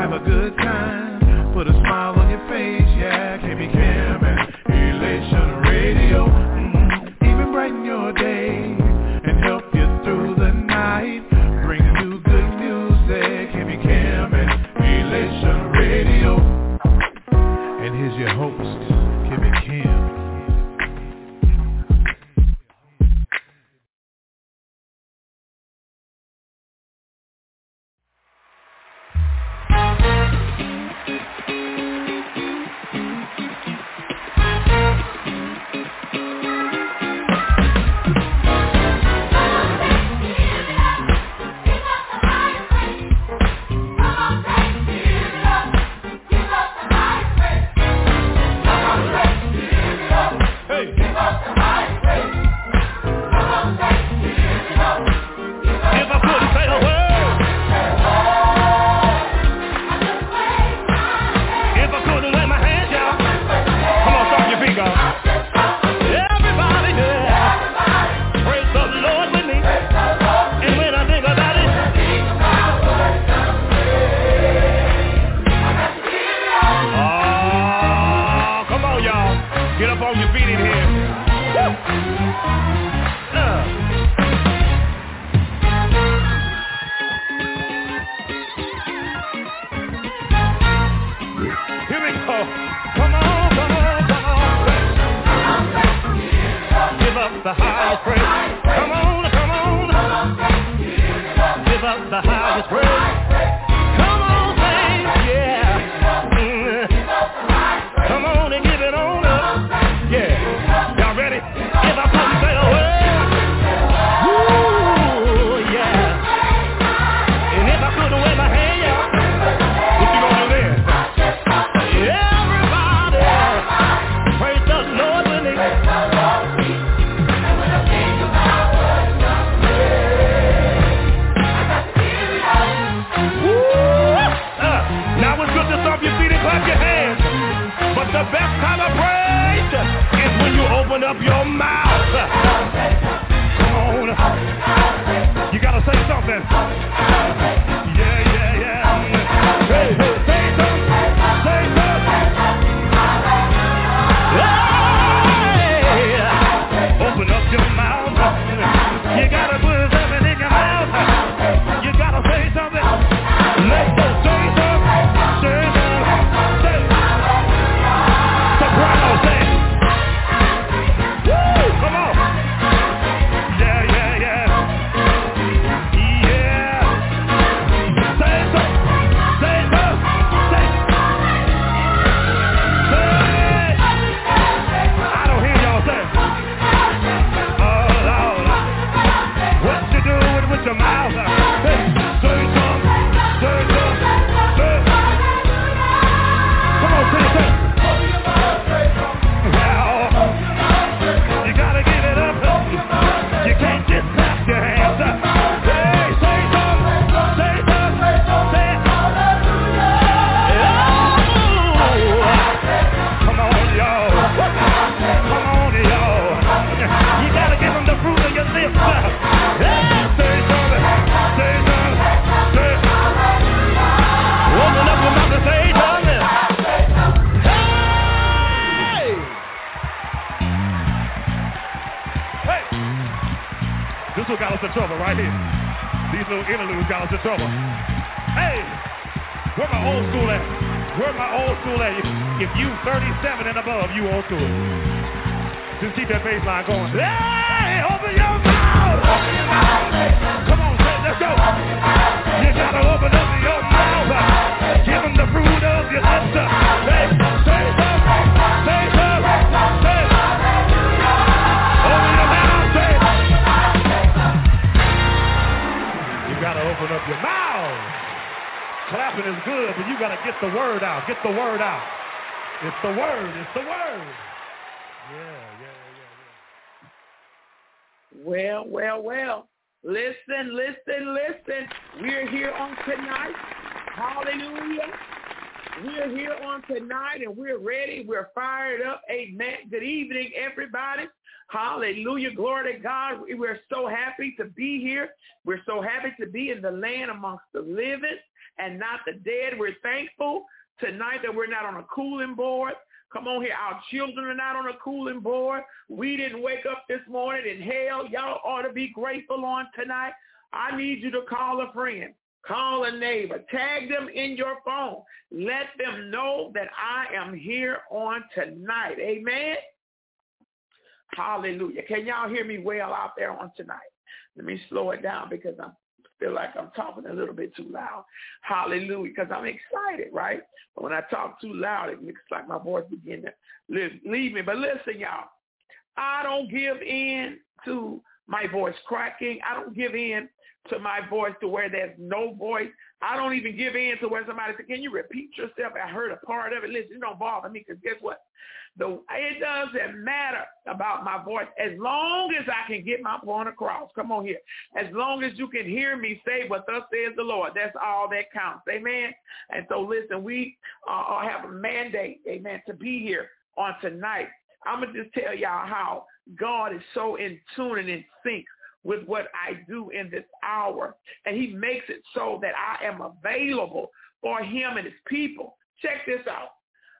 have a good time, put a smile on your face, yeah. KB Cam and Elation Radio, even brighten your day and help you through the night. Bring you good music, KB Cam and Elation Radio. And here's your host, KB Cam. Well. Listen. We're here on tonight. Hallelujah. We're here on tonight, and we're ready. We're fired up. Amen. Good evening, everybody. Hallelujah. Glory to God. We're so happy to be here. We're so happy to be in the land amongst the living and not the dead. We're thankful tonight that we're not on a cooling board. Come on here. Our children are not on a cooling board. We didn't wake up this morning in hell. Y'all ought to be grateful on tonight. I need you to call a friend. Call a neighbor. Tag them in your phone. Let them know that I am here on tonight. Amen. Hallelujah. Can y'all hear me well out there on tonight? Let me slow it down because I feel like I'm talking a little bit too loud. Hallelujah. Because I'm excited, right? But when I talk too loud, it looks like my voice begins to leave me. But listen, y'all, I don't give in to my voice cracking. I don't give in to my voice to where there's no voice. I don't even give in to where somebody says, can you repeat yourself? I heard a part of it. Listen, it don't bother me because guess what? It doesn't matter about my voice as long as I can get my point across. Come on here. As long as you can hear me say what thus says the Lord, that's all that counts. Amen. And so listen, we have a mandate, amen, to be here on tonight. I'm going to just tell y'all how God is so in tune and in sync with what I do in this hour. And he makes it so that I am available for him and his people. Check this out.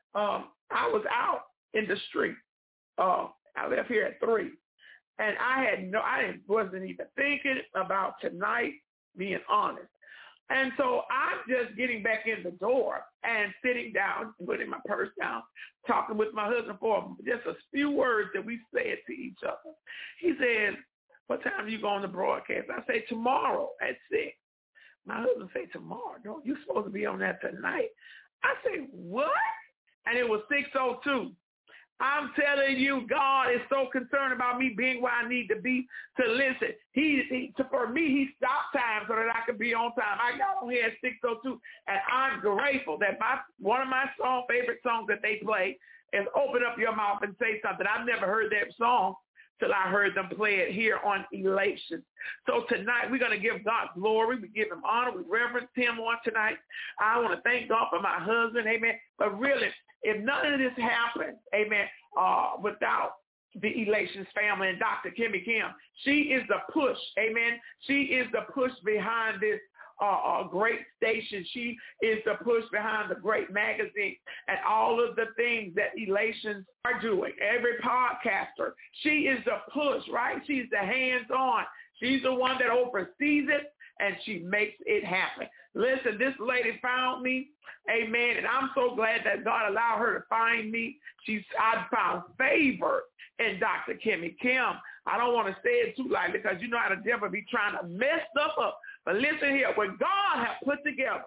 I was out in the street. I left here at 3. And I wasn't even thinking about tonight, being honest. And so I'm just getting back in the door and sitting down, putting my purse down, talking with my husband for just a few words that we said to each other. He said, what time do you go on the broadcast? I say, tomorrow at 6. My husband say, tomorrow? No, you're supposed to be on that tonight. I say, what? And it was 6:02. I'm telling you, God is so concerned about me being where I need to be to listen. For me, he stopped time so that I could be on time. I got on here at 6:02, and I'm grateful that one of my favorite songs that they play is Open Up Your Mouth and Say Something. I've never heard that song till I heard them play it here on Elation. So tonight we're going to give God glory. We give him honor. We reverence him on tonight. I want to thank God for my husband, amen. But really, if none of this happened, amen, without the Elations family and Dr. Kimmy Kim, she is the push, amen. She is the push behind this great station. She is the push behind the great magazine and all of the things that Elations are doing. Every podcaster, she is the push, right? She's the hands-on. She's the one that oversees it, and she makes it happen. Listen, this lady found me, amen, and I'm so glad that God allowed her to find me. I found favor in Dr. Kimmy Kim. I don't want to say it too loud because you know how the devil be trying to mess stuff up. But listen here, what God has put together,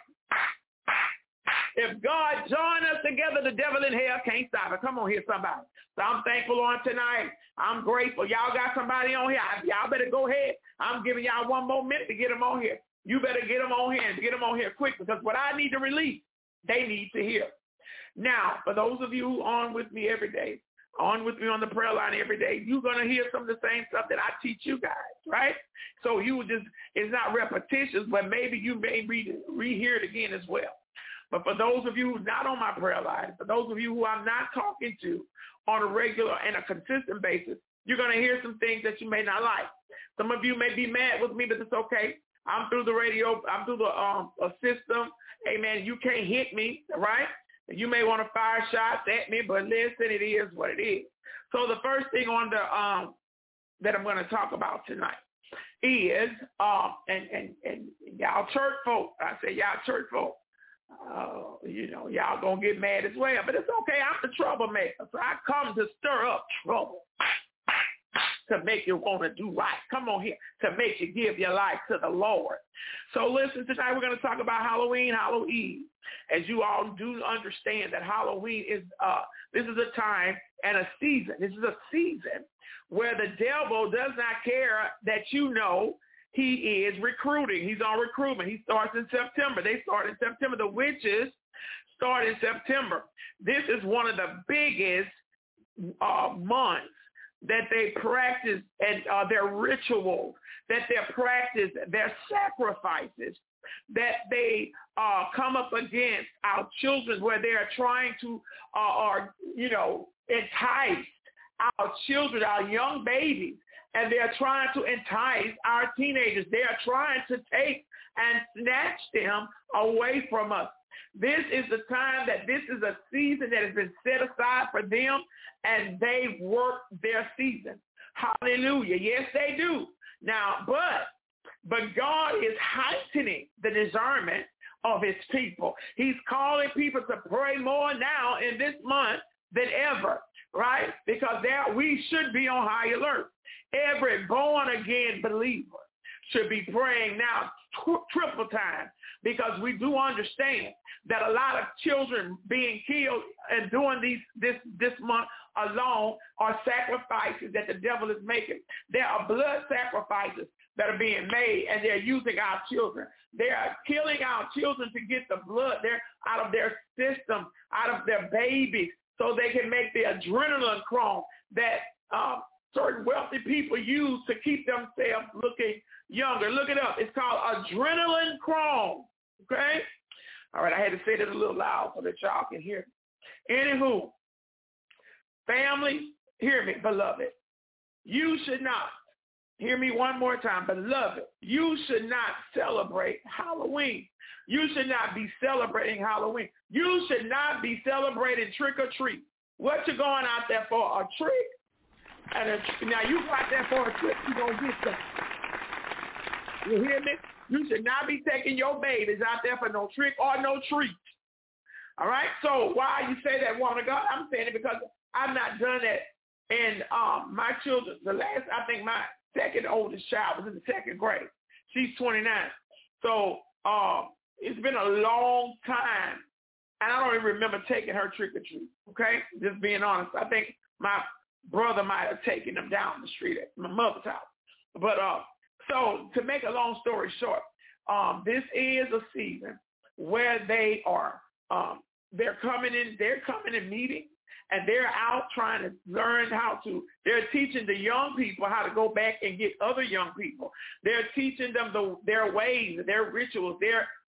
if God join us together, the devil in hell can't stop it. Come on here, somebody. So I'm thankful on tonight. I'm grateful. Y'all got somebody on here. Y'all better go ahead. I'm giving y'all one more minute to get them on here. You better get them on here and get them on here quick because what I need to release, they need to hear. Now, for those of you who on with me every day, on with me on the prayer line every day, you're going to hear some of the same stuff that I teach you guys, right? So it's not repetitious, but maybe you may rehear it again as well. But for those of you who are not on my prayer line, for those of you who I'm not talking to on a regular and a consistent basis, you're going to hear some things that you may not like. Some of you may be mad with me, but it's okay. I'm through the radio. I'm through the system. Amen. You can't hit me, right? You may want to fire shots at me, but listen, it is what it is. So the first thing on the that I'm going to talk about tonight is and y'all church folk. I say y'all church folk. Y'all gonna get mad as well, but it's okay. I'm the troublemaker, so I come to stir up trouble, to make you want to do right. Come on here, to make you give your life to the Lord. So listen, tonight we're going to talk about Halloween. As you all do understand that Halloween is, this is a time and a season. This is a season where the devil does not care that you know he is recruiting. He's on recruitment. He starts in September. They start in September. The witches start in September. This is one of the biggest months that they practice and their rituals, that they practice their sacrifices that they come up against our children where they are trying to, entice our children, our young babies, and they're trying to entice our teenagers. They are trying to take and snatch them away from us. This is the time that this is a season that has been set aside for them, and they work their season. Hallelujah. Yes, they do. Now, but God is heightening the discernment of his people. He's calling people to pray more now in this month than ever, right? Because we should be on high alert. Every born-again believer should be praying now triple time, because we do understand that a lot of children being killed and doing this month alone are sacrifices that the devil is making. There are blood sacrifices that are being made, and they're using our children. They are killing our children to get the blood out of their system, out of their babies, so they can make the adrenaline chrome that certain wealthy people use to keep themselves looking younger. Look it up. It's called adrenaline chrome. Okay? All right, I had to say that a little loud so that y'all can hear me. Anywho, family, hear me, beloved. You should not, hear me one more time, beloved, you should not celebrate Halloween. You should not be celebrating Halloween. You should not be celebrating trick or treat. What you going out there for? A trick? Now you go out there for a trick, you're going to get something. You hear me? You should not be taking your babies out there for no trick or no treat. All right? So why you say that, woman of God? I'm saying it because I've not done that. And my children, I think my second oldest child was in the second grade. She's 29. So it's been a long time. And I don't even remember taking her trick or treat. Okay? Just being honest. I think my brother might have taken them down the street at my mother's house. But so to make a long story short, this is a season where they are they're coming in meeting, and they're out trying to learn they're teaching the young people how to go back and get other young people. They're teaching them their ways, their rituals,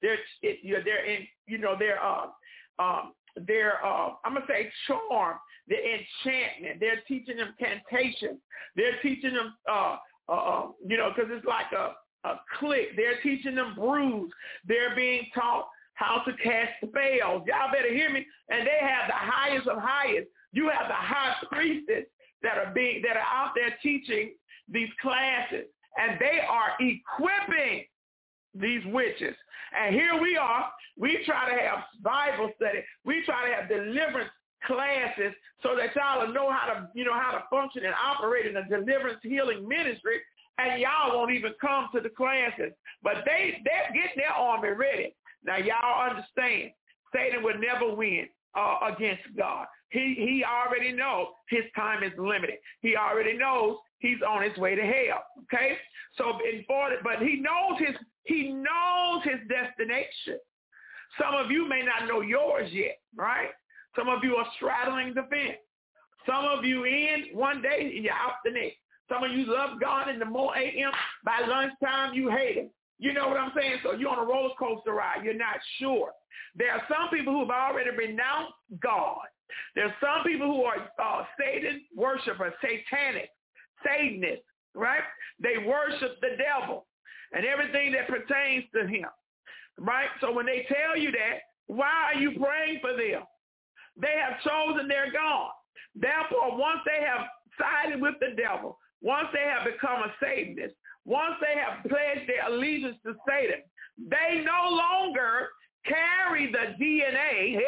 I'm gonna say charm, the enchantment. They're teaching them cantations. They're teaching them because it's like a click. They're teaching them brews. They're being taught how to cast spells. Y'all better hear me. And they have the highest of highest. You have the high priestess that are out there teaching these classes, and they are equipping these witches. And here we are. We try to have Bible study. We try to have deliverance classes so that y'all will know how to function and operate in a deliverance healing ministry, and y'all won't even come to the classes. But they're getting their army ready. Now y'all understand, Satan will never win against God. He already knows his time is limited. He already knows he's on his way to hell. Okay, but he knows his destination. Some of you may not know yours yet, right? Some of you are straddling the fence. Some of you in one day and you're out the next. Some of you love God in the a.m. By lunchtime, you hate him. You know what I'm saying? So you're on a roller coaster ride. You're not sure. There are some people who have already renounced God. There are some people who are Satan worshipers, Satanists, right? They worship the devil and everything that pertains to him, right? So when they tell you that, why are you praying for them? They have chosen their God. Therefore, once they have sided with the devil, once they have become a Satanist, once they have pledged their allegiance to Satan, they no longer carry the DNA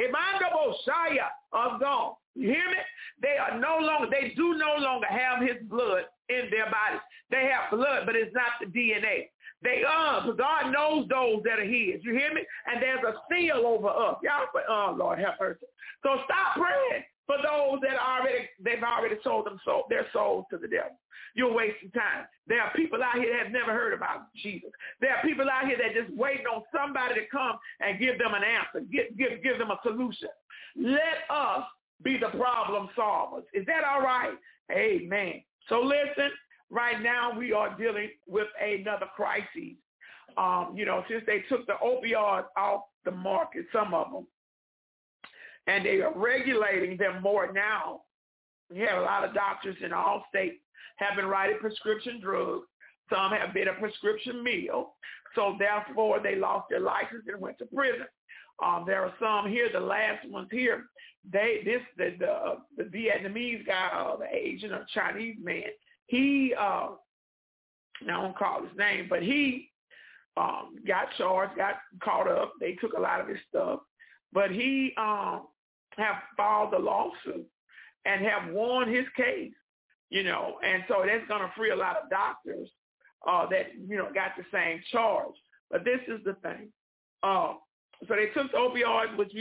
of God. You hear me? They do no longer have his blood in their bodies. They have blood, but it's not the DNA. God knows those that are his. You hear me? And there's a seal over us. Y'all, Lord have mercy. So stop praying for those that they've already sold their souls to the devil. You're wasting time. There are people out here that have never heard about Jesus. There are people out here that just waiting on somebody to come and give them an answer, give them a solution. Let us be the problem solvers. Is that all right? Amen. So listen, right now we are dealing with another crisis. Since they took the opioids off the market, some of them, and they are regulating them more now. We have a lot of doctors in all states have been writing prescription drugs. Some have been a prescription meal. So therefore, they lost their license and went to prison. There are some here, the last ones here, the Vietnamese guy, the Asian or Chinese man, he, I don't call his name, but he got charged, got caught up. They took a lot of his stuff. But he have filed the lawsuit and have won his case, and so that's going to free a lot of doctors that, got the same charge. But this is the thing. So they took the opioids, which,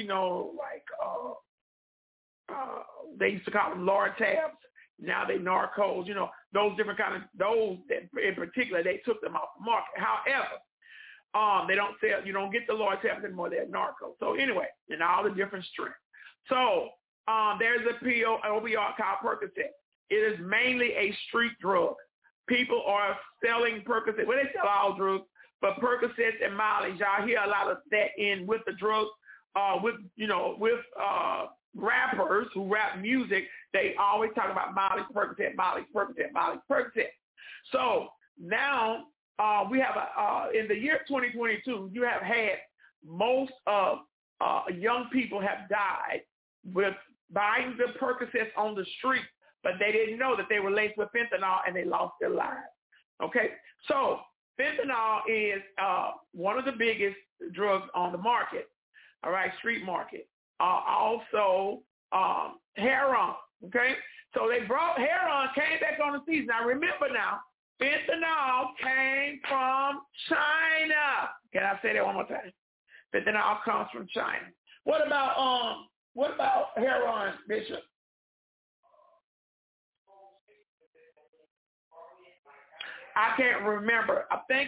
they used to call them Lortabs. Now they Narcos, those different kind of, those that in particular, they took them off the market. However, they don't sell, you don't get the Lortabs anymore, they're Narcos. So anyway, and all the different strengths. So there's a opioid called Percocet. It is mainly a street drug. People are selling Percocet. Well, they sell all drugs, but Percocets and Molly, y'all hear a lot of that in with the drugs, with rappers who rap music. They always talk about Molly Percocet, Molly Percocet, Molly Percocet. So now we have in the year 2022, you have had most of young people have died with buying the Percocets on the street, but they didn't know that they were laced with fentanyl and they lost their lives. Okay, so fentanyl is one of the biggest drugs on the market, all right, street market. Also heroin, okay? So they brought heroin, came back on the season. Now remember now, fentanyl came from China. Can I say that one more time? Fentanyl comes from China. What about heroin, Bishop? I can't remember. I think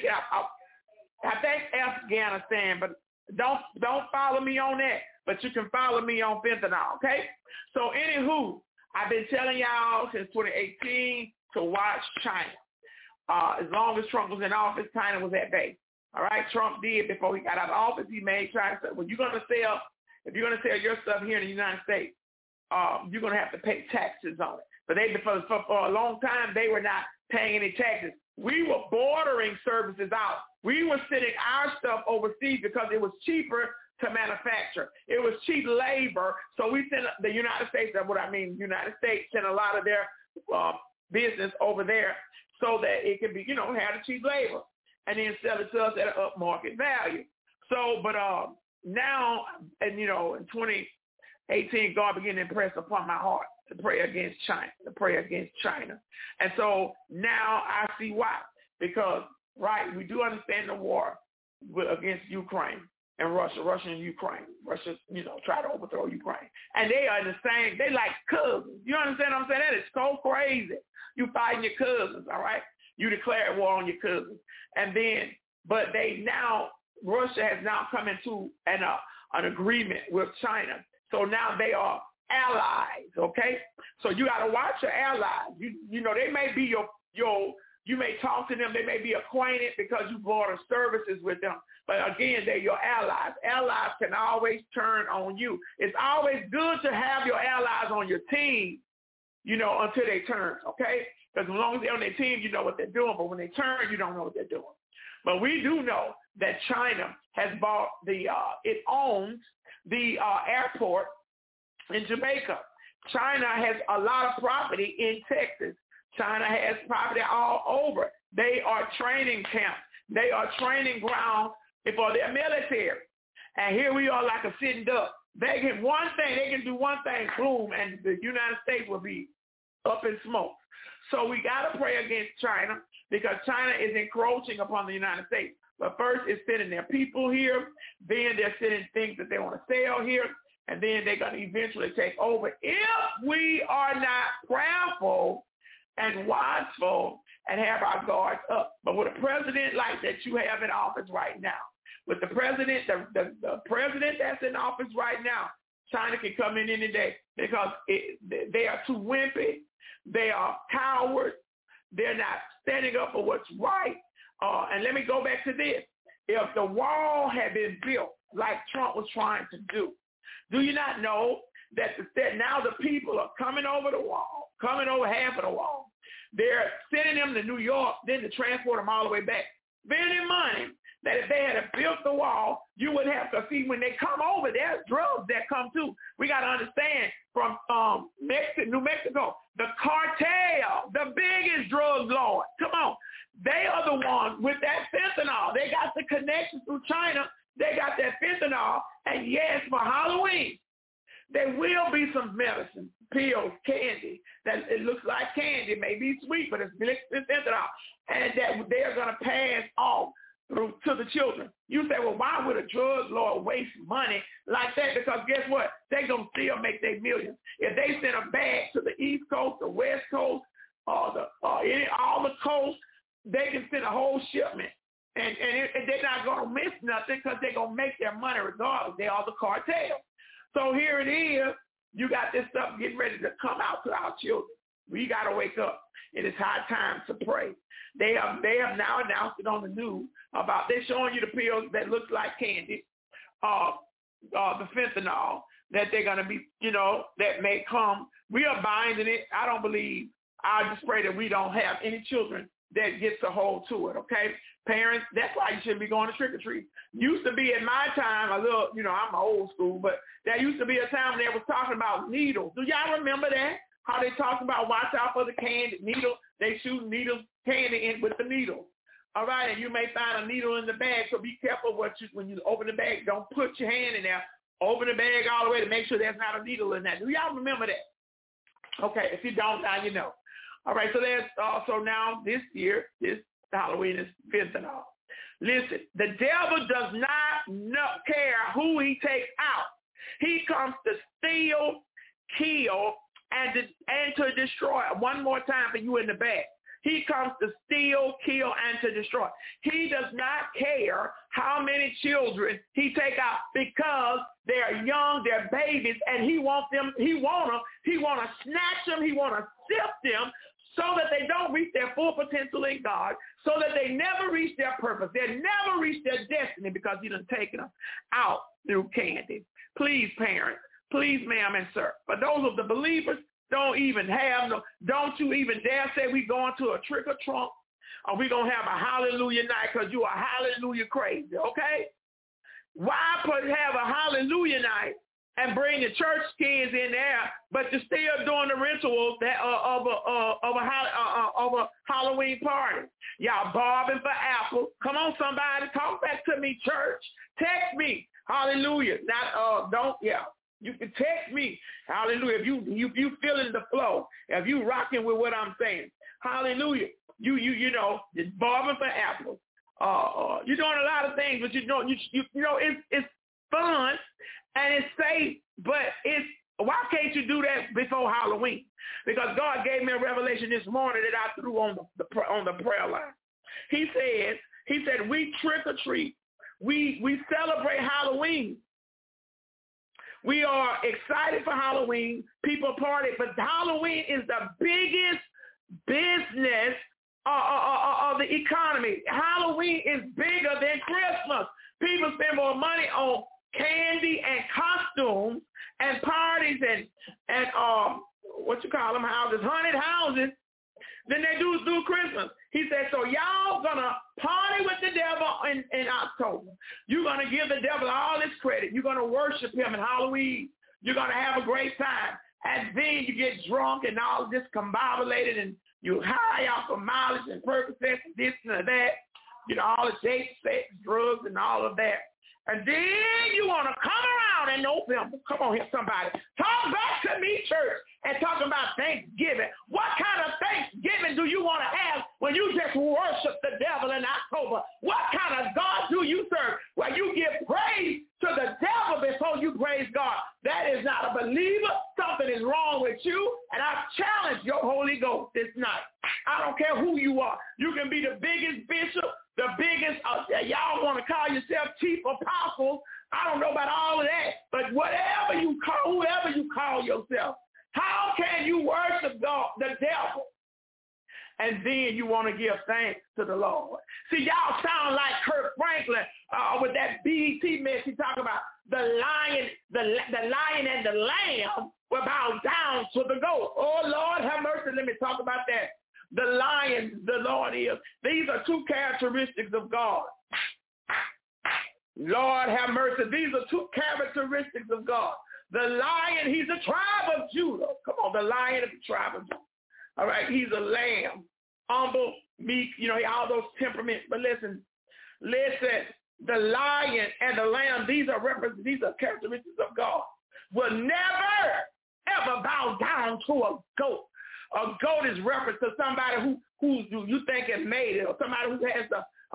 Afghanistan, but don't follow me on that. But you can follow me on fentanyl, okay? So anywho, I've been telling y'all since 2018 to watch China. As long as Trump was in office, China was at bay. All right, Trump did before he got out of office. He made China say, well, if you're going to sell your stuff here in the United States, you're going to have to pay taxes on it. But for a long time, they were not paying any taxes. We were bordering services out. We were sending our stuff overseas because it was cheaper to manufacture. It was cheap labor. So we sent the United States, United States sent a lot of their business over there so that it could be, have the cheap labor and then sell it to us at an up market value. So, but now, and in 2018, God began to impress upon my heart to pray against China. And so now I see why. Because, right, we do understand the war against Ukraine and Russia and Ukraine. Russia, try to overthrow Ukraine. And they are the same, they like cousins. You understand what I'm saying? That is so crazy. You fighting your cousins, all right? You declare war on your cousins. And then, but Russia has now come into an agreement with China. So now they are allies, okay? So you got to watch your allies. They may be you may talk to them, they may be acquainted because you barter services with them. But again, they're your allies. Allies can always turn on you. It's always good to have your allies on your team, until they turn, okay? Because as long as they're on their team, you know what they're doing. But when they turn, you don't know what they're doing. But we do know that China has bought it owns the airport in Jamaica. China has a lot of property in Texas. China has property all over. They are training camps. They are training grounds for their military. And here we are like a sitting duck. They can do one thing, boom, and the United States will be up in smoke. So we got to pray against China because China is encroaching upon the United States. But first, it's sending their people here. Then they're sending things that they want to sell here. And then they're going to eventually take over if we are not prayerful and watchful and have our guards up. But with a president like that you have in office right now, with the president, the president that's in office right now, China can come in any day because they are too wimpy. They are cowards. They're not standing up for what's right. And let me go back to this. if the wall had been built like Trump was trying to do, do you not know that now the people are coming over the wall, coming over half of the wall. They're sending them to New York, then to transport them all the way back. Bearing in mind that if they had built the wall, you would have to see when they come over, there's drugs that come too. We got to understand from New Mexico, the cartel, the biggest drug lord, come on. They are the ones with that fentanyl. They got the connection through China. They got that fentanyl. And yes, for Halloween, there will be some medicine, pills, candy, that it looks like candy. It may be sweet, but it's fentanyl. And that they are going to pass off through to the children. You say, well, why would a drug lord waste money like that? Because guess what? They're going to still make their millions. If they send a bag to the East Coast, the West Coast, all the coasts, they can send a whole shipment. And they're not going to miss nothing because they're going to make their money regardless. They are the cartel. So here it is. You got this stuff getting ready to come out to our children. We got to wake up. It is high time to pray. They have now announced it on the news about they're showing you the pills that look like candy, the fentanyl that they're going to be, that may come. We are binding it. I don't believe. I just pray that we don't have any children that gets a hold to it, okay? Parents, that's why you shouldn't be going to trick-or-treat. Used to be in my time, a little, I'm old school, but there used to be a time when they was talking about needles. Do y'all remember that? How they talked about watch out for the candy needle. They shoot needles, candy in with the needle. All right, and you may find a needle in the bag, so be careful when you open the bag. Don't put your hand in there. Open the bag all the way to make sure there's not a needle in that. Do y'all remember that? Okay, if you don't, now you know. All right, so there's also now this year, this Halloween is fentanyl. Listen, the devil does not care who he takes out. He comes to steal, kill, and to destroy. One more time for you in the back. He comes to steal, kill, and to destroy. He does not care how many children he take out because they're young, they're babies, and he want to snatch them, he want to sift them so that they don't reach their full potential in God, so that they never reach their purpose. They never reach their destiny because he done taken them out through candy. Please, parents, please, ma'am and sir, for those of the believers, don't you even dare say we going to a trick or trunk or we going to have a hallelujah night because you are hallelujah crazy, okay? Why have a hallelujah night and bring the church kids in there, but you're still doing the rituals of a Halloween party? Y'all bobbing for apples. Come on, somebody, talk back to me, church. Text me, hallelujah. You can text me, hallelujah. If you feeling the flow, if you rocking with what I'm saying, hallelujah. You know, just bobbing for apples. You're doing a lot of things, but it's fun and it's safe, but why can't you do that before Halloween? Because God gave me a revelation this morning that I threw on the prayer line. He said we trick or treat, we celebrate Halloween. We are excited for Halloween. People party, but Halloween is the biggest business of the economy. Halloween is bigger than Christmas. People spend more money on candy and costumes and parties and houses, haunted houses, than they do Christmas. He said, so y'all gonna party with the devil in October. You're gonna give the devil all his credit. You're gonna worship him in Halloween. You're gonna have a great time. And then you get drunk and all discombobulated and you high out for mileage and Percocets and this and that. All the date, sex, drugs, and all of that. And then you want to come around in November. Come on here, somebody. Talk back to me, church, and talk about Thanksgiving. What kind of Thanksgiving do you want to have when you just worship the devil in October? What kind of God do you serve where you give praise to the devil before you praise God? That is not a believer. Something is wrong with you, and I challenge your Holy Ghost this night. I don't care who you are. You can be the biggest bishop, the biggest, y'all want to call yourself chief apostle. I don't know about all of that, but whoever you call yourself, how can you worship God, the devil, and then you want to give thanks to the Lord. See, y'all sound like Kirk Franklin with that BET mess. He talk about the lion and the lamb will bow down to the goat. Oh, Lord, have mercy. Let me talk about that. The lion, the Lord is. These are two characteristics of God. Lord, have mercy. These are two characteristics of God. The lion, he's a tribe of Judah. Come on, the lion of the tribe of Judah. All right, he's a lamb, humble, meek, all those temperaments. But listen, the lion and the lamb, these are characteristics of God. Will never, ever bow down to a goat. A goat is reference to somebody who you think has made it, or somebody who has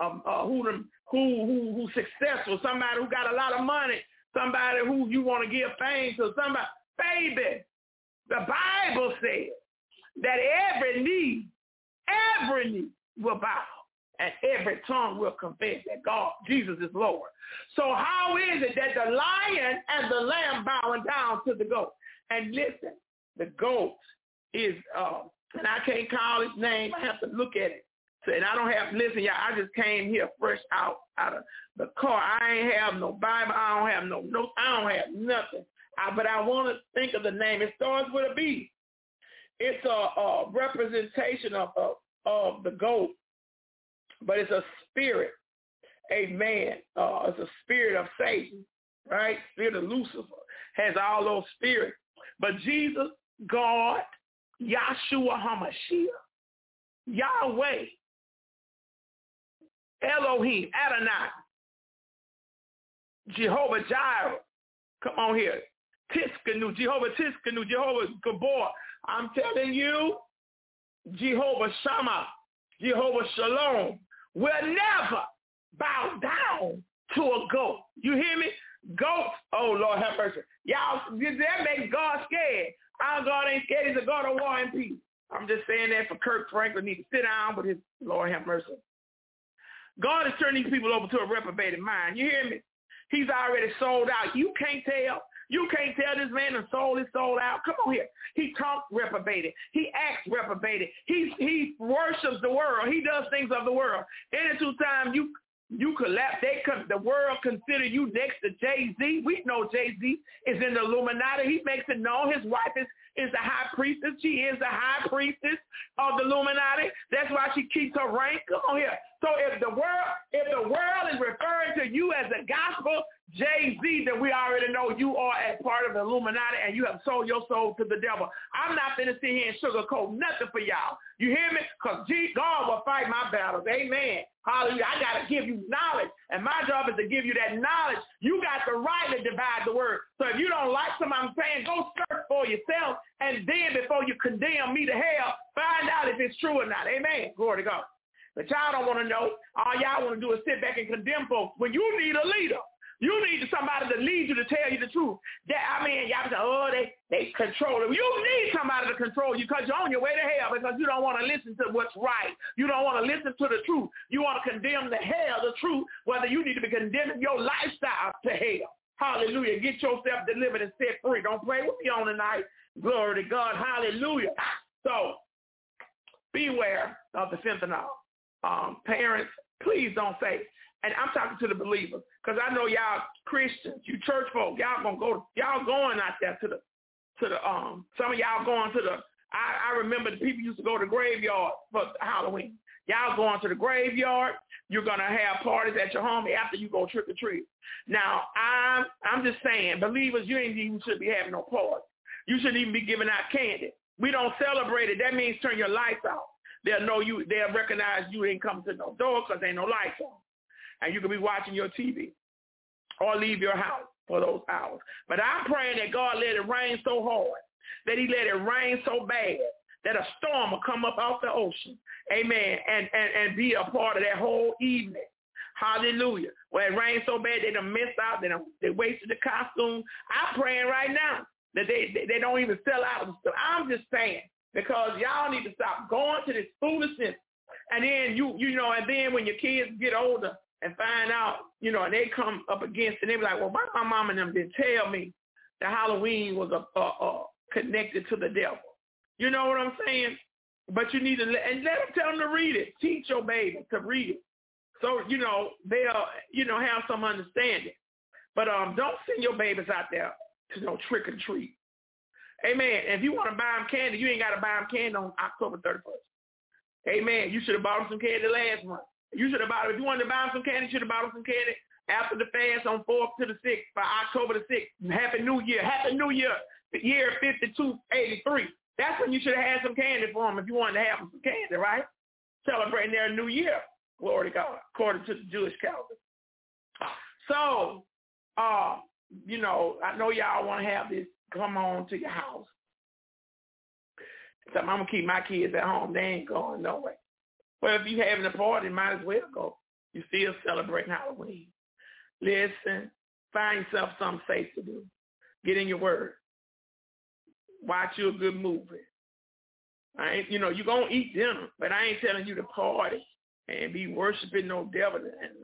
who's successful, somebody who got a lot of money, somebody who you want to give fame to, somebody. Baby, the Bible says that every knee will bow and every tongue will confess that Jesus is Lord. So how is it that the lion and the lamb bowing down to the goat? And listen, the goat is, and I can't call his name. I have to look at it. So, and I don't have, listen, y'all, I just came here fresh out of the car. I ain't have no Bible. I don't have no notes. I don't have nothing. But I want to think of the name. It starts with a B. It's a representation of the goat, but it's a spirit. Amen. It's a spirit of Satan, right? Spirit of Lucifer has all those spirits. But Jesus, God, Yahshua HaMashiach, Yahweh, Elohim, Adonai, Jehovah Jireh, come on here, Tiskanu, Jehovah Gabor. I'm telling you, Jehovah Shammah, Jehovah Shalom will never bow down to a goat. You hear me? Goats, oh Lord have mercy. Y'all, that makes God scared. Our God ain't scared. He's a God of war and peace. I'm just saying that for Kirk Franklin need to sit down with his Lord have mercy. God is turning these people over to a reprobated mind. You hear me? He's already sold out. You can't tell. You can't tell this man and sold his soul out. Come on here. He talks reprobated. He acts reprobated. He worships the world. He does things of the world. Any two times you collapse, the world consider you next to Jay-Z. We know Jay-Z is in the Illuminati. He makes it known his wife is the high priestess. She is the high priestess of the Illuminati. That's why she keeps her rank. Come on here. So if the world is referring to you as a gospel, Jay-Z, then we already know you are as part of the Illuminati and you have sold your soul to the devil. I'm not going to sit here and sugarcoat nothing for y'all. You hear me? Because God will fight my battles. Amen. Hallelujah. I got to give you knowledge, and my job is to give you that knowledge. You got to rightly divide the word. So if you don't like something I'm saying, go search for yourself, and then before you condemn me to hell, find out if it's true or not. Amen. Glory to God. But y'all don't want to know. All y'all want to do is sit back and condemn folks when you need a leader. You need somebody to lead you to tell you the truth. Y'all say, they control it. You need somebody to control you because you're on your way to hell because you don't want to listen to what's right. You don't want to listen to the truth. You want to condemn the hell, the truth, whether you need to be condemning your lifestyle to hell. Hallelujah. Get yourself delivered and set free. Don't play with me on tonight. Glory to God. Hallelujah. So beware of the fentanyl. Parents, please don't say. And I'm talking to the believers because I know y'all Christians, you church folk, y'all going out there to the some of y'all going to I remember the people used to go to the graveyard for Halloween. Y'all going to the graveyard. You're going to have parties at your home after you go trick or treat. Now, I'm just saying, believers, you ain't even should be having no parties. You shouldn't even be giving out candy. We don't celebrate it. That means turn your lights off. They'll know you. They'll recognize you ain't coming to no door because ain't no lights on. And you can be watching your TV or leave your house for those hours. But I'm praying that God let it rain so hard, that he let it rain so bad, that a storm will come up off the ocean, amen, and be a part of that whole evening. Hallelujah. Where it rained so bad they done missed out, they wasted the costume. I'm praying right now that they don't even sell out of the stuff. I'm just saying, because y'all need to stop going to this foolishness. And then and then when your kids get older, and find out, and they come up against it, and they be like, well, why my mom and them didn't tell me that Halloween was connected to the devil? You know what I'm saying? But you need to let them tell them to read it. Teach your baby to read it. So, they'll, have some understanding. But don't send your babies out there to no trick or treat. Amen. If you want to buy them candy, you ain't got to buy them candy on October 31st. Amen. You should have bought them some candy last month. You should have bought them. If you wanted to buy them some candy, you should have bought them some candy after the fast on 4th to the 6th, by October the 6th. Happy New Year. Happy New Year, year 5283. That's when you should have had some candy for them if you wanted to have them some candy, right? Celebrating their new year. Glory to God, according to the Jewish calendar. So, I know y'all want to have this come on to your house. So I'm going to keep my kids at home. They ain't going nowhere. Well, if you having a party, might as well go. You still celebrating Halloween. Listen, find yourself something safe to do. Get in your word. Watch you a good movie. You're going to eat dinner, but I ain't telling you to party and be worshiping no devil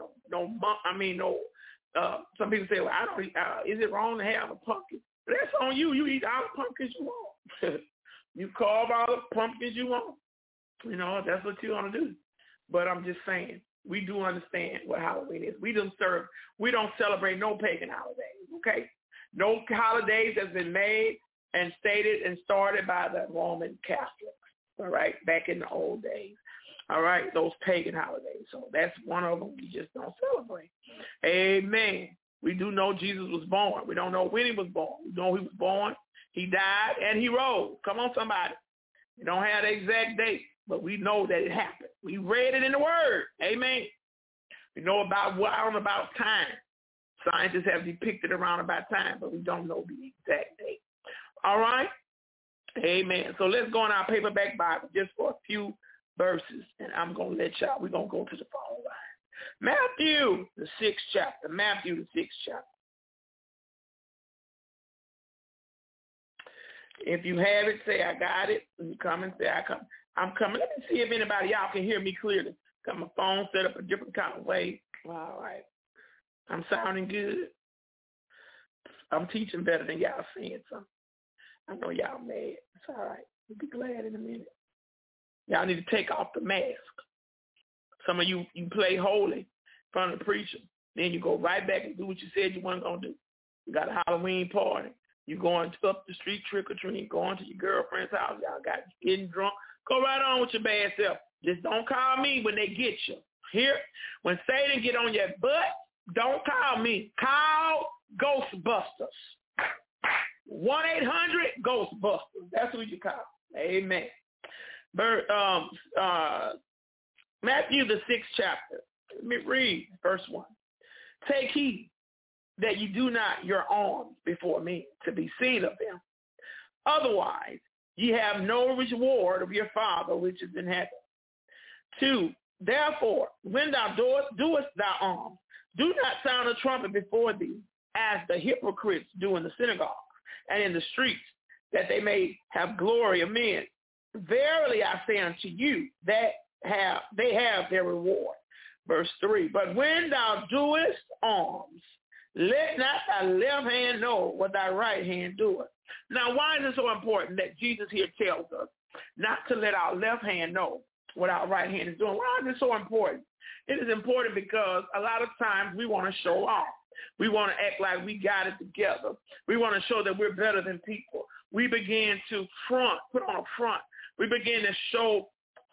and some people say, well, I don't eat, is it wrong to have a pumpkin? But that's on you. You eat all the pumpkins you want. You carve all the pumpkins you want. That's what you want to do. But I'm just saying, we do understand what Halloween is. We don't celebrate no pagan holidays, okay? No holidays that's been made and stated and started by the Roman Catholics, all right, back in the old days. All right, those pagan holidays. So that's one of them we just don't celebrate. Amen. We do know Jesus was born. We don't know when he was born. We know he was born, he died, and he rose. Come on, somebody. We don't have the exact date, but we know that it happened. We read it in the Word. Amen. We know about time. Scientists have depicted around about time, but we don't know the exact date. All right? Amen. So let's go on our paperback Bible just for a few verses, and I'm going to let y'all, we're going to go to the phone line. Matthew, the 6th chapter. Matthew, the 6th chapter. If you have it, say, I got it. When you come and say, I'm coming. Let me see if anybody, y'all can hear me clearly. Got my phone set up a different kind of way. All right. I'm sounding good. I'm teaching better than y'all saying something. I know y'all mad. It's all right. We'll be glad in a minute. Y'all need to take off the mask. Some of you play holy in front of the preacher. Then you go right back and do what you said you weren't going to do. You got a Halloween party. You going up the street trick-or-treating, going to your girlfriend's house. Y'all got getting drunk. Go right on with your bad self. Just don't call me when they get you. Here, when Satan get on your butt, don't call me. Call Ghostbusters. 1-800-GHOSTBUSTERS. That's who you call. Amen. Matthew, the 6th chapter. Let me read verse 1. Take heed that you do not your arms before me to be seen of them. Otherwise, ye have no reward of your Father which is in heaven. 2, therefore, when thou doest thy alms, do not sound a trumpet before thee, as the hypocrites do in the synagogues and in the streets, that they may have glory of men. Verily I say unto you, that they have their reward. Verse 3, but when thou doest alms, let not thy left hand know what thy right hand doeth. Now, why is it so important that Jesus here tells us not to let our left hand know what our right hand is doing? Why is it so important? It is important because a lot of times we want to show off. We want to act like we got it together. We want to show that we're better than people. We begin to put on a front. We begin to show,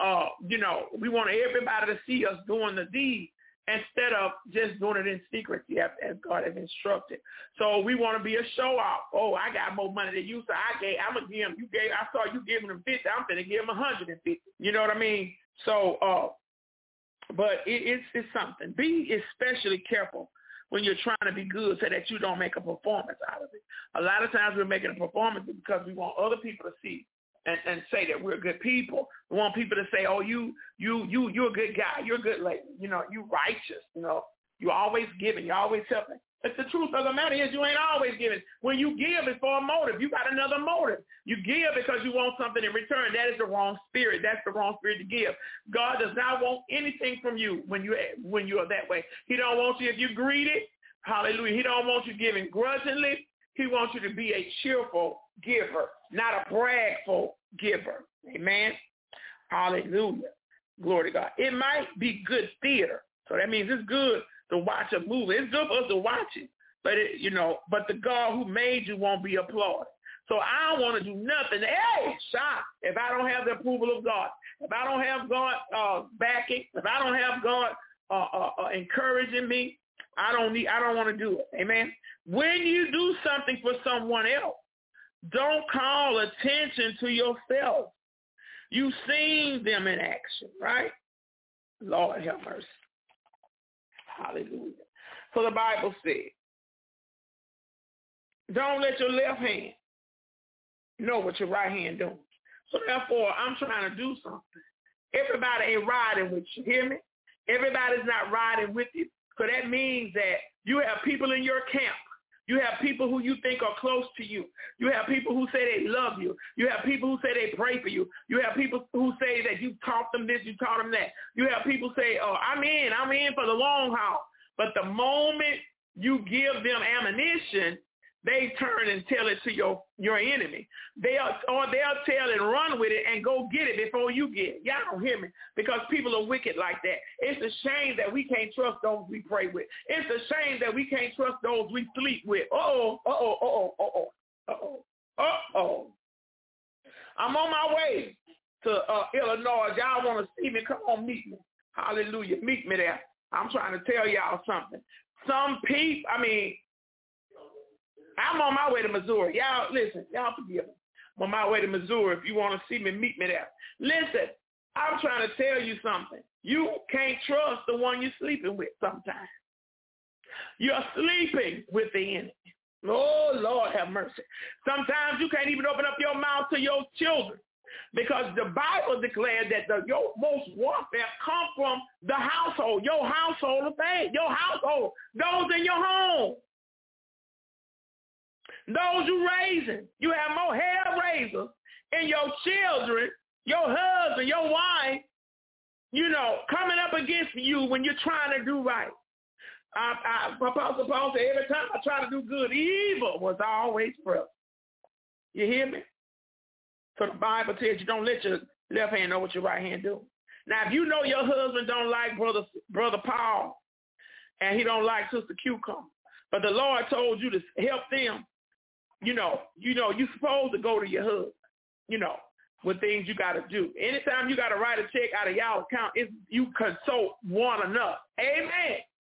we want everybody to see us doing the deed instead of just doing it in secrecy as God has instructed. So we want to be a show-off. Oh, I got more money than you, so I'm going to give him, I saw you giving him 50, I'm going to give him 150. You know what I mean? So, but it's something. Be especially careful when you're trying to be good so that you don't make a performance out of it. A lot of times we're making a performance because we want other people to see and say that we're good people. We want people to say, oh, you're a good guy. You're a good lady. You're righteous. You're always giving. You're always helping. But the truth of the matter is you ain't always giving. When you give, it's for a motive. You got another motive. You give because you want something in return. That is the wrong spirit. That's the wrong spirit to give. God does not want anything from you when you are that way. He don't want you if you're greedy. Hallelujah. He don't want you giving grudgingly. He wants you to be a cheerful giver, not a bragful giver. Amen. Hallelujah. Glory to God. It might be good theater. So that means it's good to watch a movie. It's good for us to watch it. But, but the God who made you won't be applauded. So I don't want to do nothing. Hey, shot. If I don't have the approval of God, if I don't have God backing, if I don't have God encouraging me, I don't want to do it. Amen. When you do something for someone else, don't call attention to yourself. You've seen them in action, right? Lord have mercy. Hallelujah. So the Bible said, don't let your left hand know what your right hand doing. So therefore, I'm trying to do something. Everybody ain't riding with you. Hear me? Everybody's not riding with you. So that means that you have people in your camp. You have people who you think are close to you. You have people who say they love you. You have people who say they pray for you. You have people who say that you taught them this, you taught them that. You have people say, oh, I'm in for the long haul. But the moment you give them ammunition, they turn and tell it to your enemy. They'll tell and run with it and go get it before you get it. Y'all don't hear me, because people are wicked like that. It's a shame that we can't trust those we pray with. It's a shame that we can't trust those we sleep with. I'm on my way to Illinois. Y'all want to see me? Come on, meet me. Hallelujah. Meet me there. I'm trying to tell y'all something. Some people, I'm on my way to Missouri. Y'all, listen, y'all forgive me. I'm on my way to Missouri. If you want to see me, meet me there. Listen, I'm trying to tell you something. You can't trust the one you're sleeping with sometimes. You're sleeping with the enemy. Oh, Lord have mercy. Sometimes you can't even open up your mouth to your children, because the Bible declares that your most warfare come from the household, your household of faith, your household, those in your home. Those you raising, you have more hair raisers in your children, your husband, your wife, coming up against you when you're trying to do right. Apostle Paul said, every time I try to do good, evil was always present. You hear me? So the Bible tells you don't let your left hand know what your right hand do. Now, if you know your husband don't like brother Paul, and he don't like Sister Cucumber, but the Lord told you to help them, you're supposed to go to your husband, with things you got to do. Anytime you got to write a check out of y'all account, you consult one another. Amen.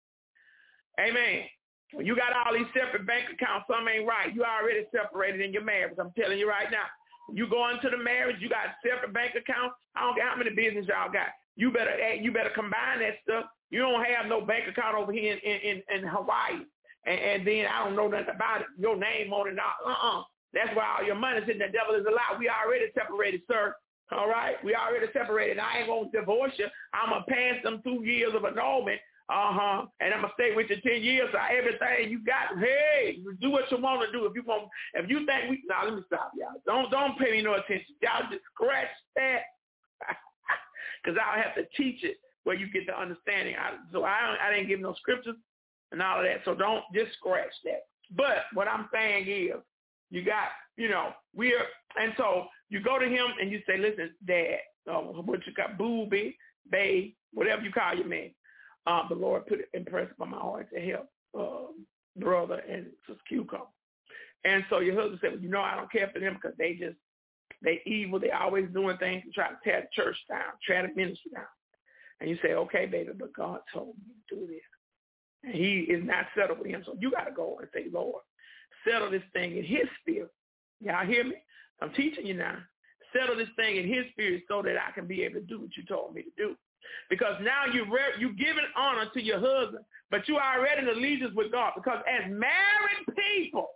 Amen. When you got all these separate bank accounts, some ain't right. You already separated in your marriage. I'm telling you right now. You go into the marriage, you got separate bank accounts. I don't care how many business y'all got. You better combine that stuff. You don't have no bank account over here in Hawaii. And then I don't know nothing about it. Your name on it. That's why all your money's in. The devil is a lie. We already separated, sir. All right? We already separated. I ain't going to divorce you. I'm going to pass them 2 years of annulment. And I'm going to stay with you 10 years. So everything you got, hey, do what you want to do. If you think let me stop, y'all. Don't pay me no attention. Y'all just scratch that. Because I'll have to teach it where you get the understanding. I didn't give no scriptures and all of that. So don't just scratch that. But what I'm saying is, you got, and so you go to him and you say, listen, Dad, what you got, booby, babe, whatever you call your man. The Lord put it impressed upon my heart to help brother and Sister Cucumber. And so your husband said, well, I don't care for them because they evil. They always doing things to try to tear the church down, tear the ministry down. And you say, okay, baby, but God told me to do this. And he is not settled with him. So you got to go and say, Lord, settle this thing in his spirit. Y'all hear me? I'm teaching you now. Settle this thing in his spirit so that I can be able to do what you told me to do. Because now you're giving honor to your husband, but you are already in allegiance with God. Because as married people,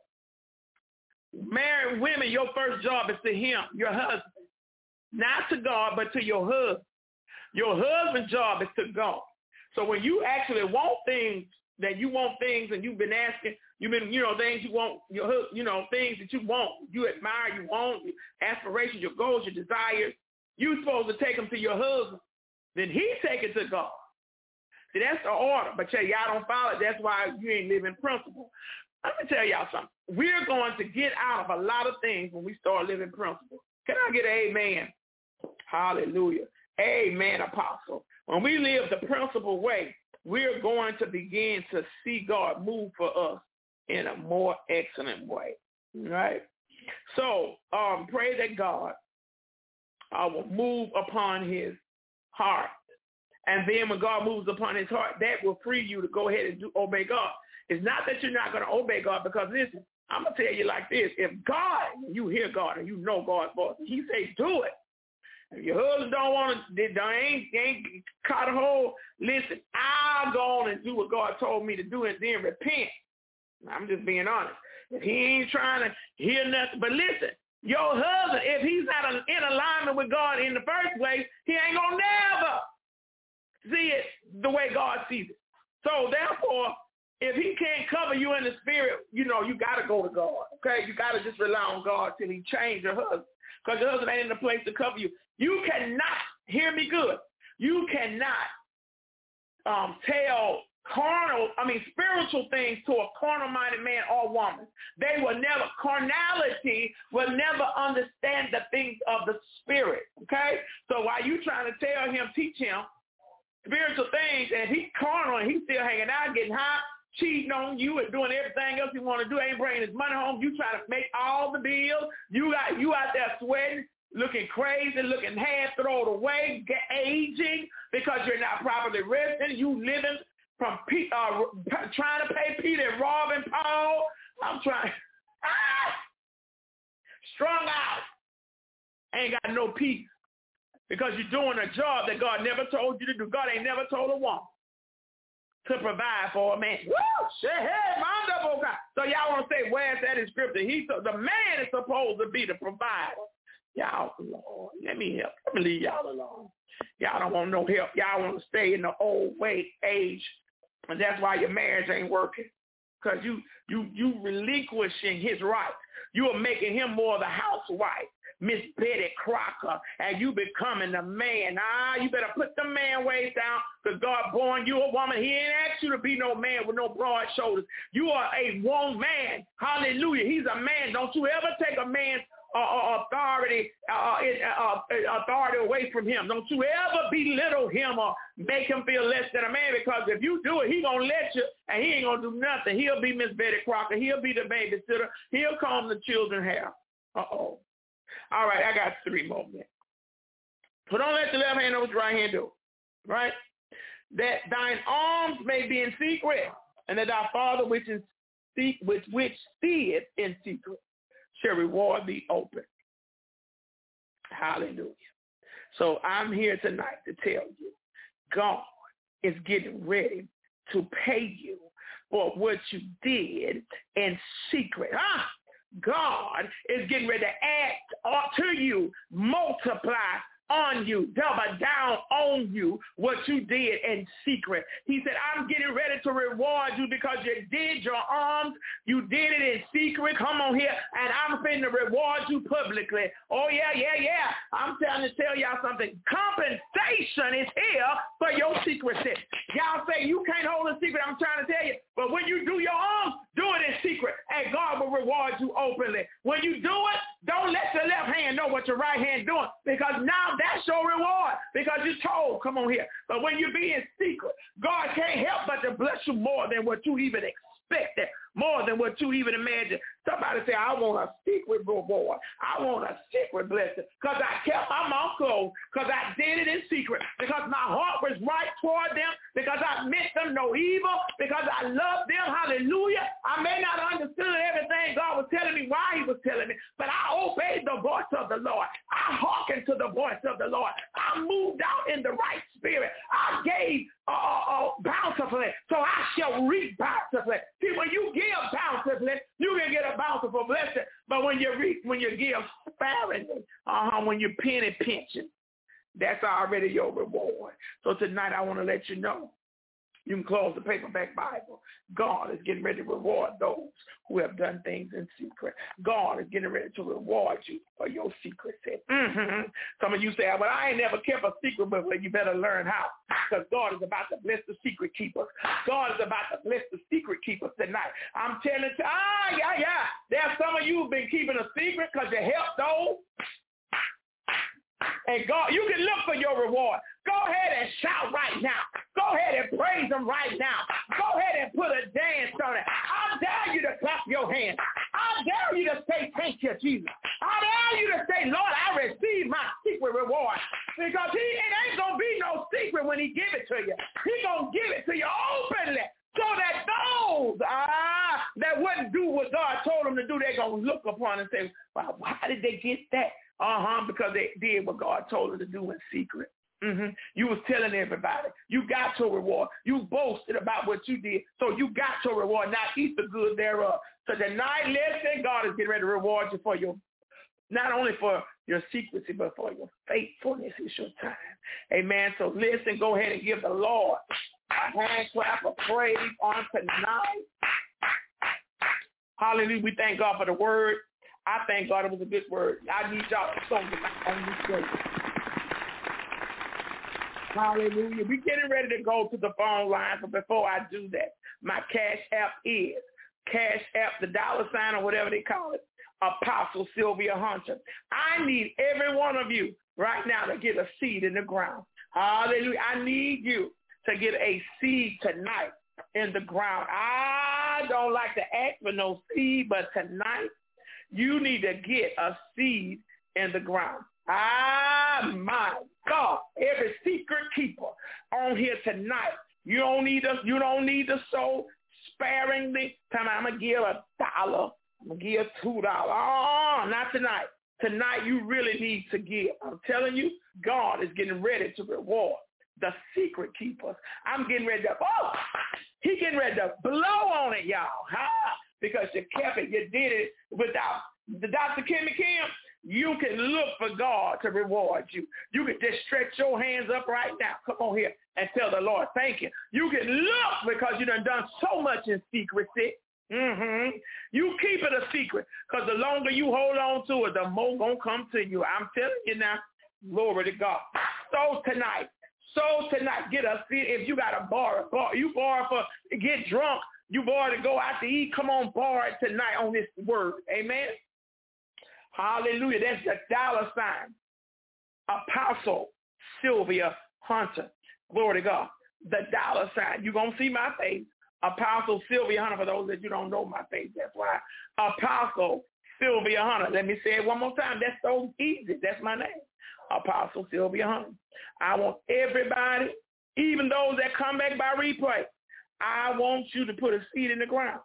married women, your first job is to him, your husband. Not to God, but to your husband. Your husband's job is to God. So when you actually want things, that you want things and you've been asking, things you want, things that you want, you admire, you want, your aspirations, your goals, your desires, you're supposed to take them to your husband. Then he take it to God. See, that's the order. But y'all don't follow it. That's why you ain't living principle. Let me tell y'all something. We're going to get out of a lot of things when we start living principle. Can I get an amen? Hallelujah. Amen, Apostle. When we live the principal way, we're going to begin to see God move for us in a more excellent way. Right? So pray that God will move upon his heart. And then when God moves upon his heart, that will free you to go ahead and obey God. It's not that you're not going to obey God, because listen, I'm going to tell you like this. If God, you hear God and you know God's voice, he say do it. If your husband don't want to, ain't caught a hold, listen, I'll go on and do what God told me to do and then repent. I'm just being honest. If he ain't trying to hear nothing, but listen, your husband, if he's not in alignment with God in the first place, he ain't going to never see it the way God sees it. So therefore, if he can't cover you in the spirit, you got to go to God, okay? You got to just rely on God till he change your husband, because your husband ain't in the place to cover you. You cannot, hear me good, you cannot tell spiritual things to a carnal-minded man or woman. Carnality will never understand the things of the spirit, okay? So while you trying to tell him, teach him spiritual things, and he's carnal and he's still hanging out, getting high, cheating on you and doing everything else he want to do, ain't bringing his money home, you try to make all the bills, you out there sweating, looking crazy, looking half thrown away, aging because you're not properly resting, you living from trying to pay Peter and robbing Paul. I'm trying. Strung out. Ain't got no peace because you're doing a job that God never told you to do. God ain't never told a woman to provide for a man. Woo! So y'all want to say, where's that in scripture? The man is supposed to be the provider. Y'all, Lord, let me help. Let me leave y'all alone. Y'all don't want no help. Y'all want to stay in the old age. And that's why your marriage ain't working. Because you relinquishing his rights. You are making him more of the housewife, Miss Betty Crocker, and you becoming the man. You better put the man ways down, because God born you a woman. He ain't asked you to be no man with no broad shoulders. You are a one man. Hallelujah. He's a man. Don't you ever take a man's authority away from him. Don't you ever belittle him or make him feel less than a man, because if you do it, he gonna let you, and he ain't gonna do nothing. He'll be Miss Betty Crocker. He'll be the babysitter. He'll comb the children's hair. All right, I got 3 more minutes. So don't let the left hand know what your right hand do. Right? That thine alms may be in secret, and that thy Father which seeth in secret shall reward thee open. Hallelujah. So I'm here tonight to tell you, God is getting ready to pay you for what you did in secret. God is getting ready to add to you, multiply on you, double down on you what you did in secret. He said, I'm getting ready to reward you because you did your alms. You did it in secret. Come on here. And I'm going to reward you publicly. Oh, yeah. I'm trying to tell y'all something. Compensation is here for your secrecy. Y'all say you can't hold a secret. I'm trying to tell you. But when you do your alms, do it in secret, and God will reward you openly. When you do it, don't let your left hand know what your right hand doing, because now that's your reward, because you're told, come on here. But when you be in secret, God can't help but to bless you more than what you even expected, more than what you even imagined. Somebody say, I want a secret reward. I want a secret blessing, because I kept my mouth closed, because I did it in secret, because my heart was right toward them, because I meant them no evil, because I loved them. Hallelujah. I may not have understood everything God was telling me, why he was telling me, but I obeyed the voice of the Lord. I hearkened to the voice of the Lord. I moved out in the right spirit. I gave bountifully, so I shall reap bountifully. See, when you give bountifully, you can get a bountiful blessing. But when you give sparingly, when you penny pinching, that's already your reward. So tonight I want to let you know, you can close the paperback Bible. God is getting ready to reward those who have done things in secret. God is getting ready to reward you for your secret. Some of you say, well, I ain't never kept a secret, but you better learn how, because God is about to bless the secret keepers. God is about to bless the secret keepers tonight. I'm telling you, there's some of you who've been keeping a secret because you helped those And God, you can look for your reward. Go ahead and shout right now. Go ahead and praise him right now. Go ahead and put a dance on it. I dare you to clap your hands. I dare you to say thank you, Jesus. I dare you to say, Lord, I received my secret reward. Because it ain't going to be no secret when he give it to you. He going to give it to you openly. So that those that wouldn't do what God told them to do, they're going to look upon and say, well, why did they get that? Because they did what God told them to do in secret. You was telling everybody. You got your reward. You boasted about what you did. So you got your reward. Now eat the good thereof. So tonight, listen, God is getting ready to reward you for your, not only for your secrecy, but for your faithfulness. It's your time. Amen. So listen, go ahead and give the Lord a hand clap of praise on tonight. Hallelujah. We thank God for the word. I thank God it was a good word. I need y'all to sing on this day. Hallelujah. We're getting ready to go to the phone line, but before I do that, my Cash App is the $, or whatever they call it, Apostle Sylvia Hunter. I need every one of you right now to get a seed in the ground. Hallelujah. I need you to get a seed tonight in the ground. I don't like to ask for no seed, but tonight you need to get a seed in the ground. My God, every secret keeper on here tonight, you don't need to sow sparingly. I'm going to give $1. I'm going to give $2. Oh, not tonight. Tonight you really need to give. I'm telling you, God is getting ready to reward the secret keepers. I'm getting ready to, he's getting ready to blow on it, y'all. Because you kept it. You did it without the Dr. Kimmy Kim. You can look for God to reward you. You can just stretch your hands up right now. Come on here and tell the Lord, thank you. You can look because you done so much in secrecy. You keep it a secret because the longer you hold on to it, the more going to come to you. I'm telling you now, glory to God. So tonight, get a seat. If you got to borrow, you borrow for get drunk. You borrow to go out to eat. Come on, borrow it tonight on this word. Amen. Hallelujah. That's the $, Apostle Sylvia Hunter. Glory to God. The $. You're going to see my face. Apostle Sylvia Hunter. For those that you don't know my face, that's why. Apostle Sylvia Hunter. Let me say it one more time. That's so easy. That's my name. Apostle Sylvia Hunter. I want everybody, even those that come back by replay, I want you to put a seed in the ground.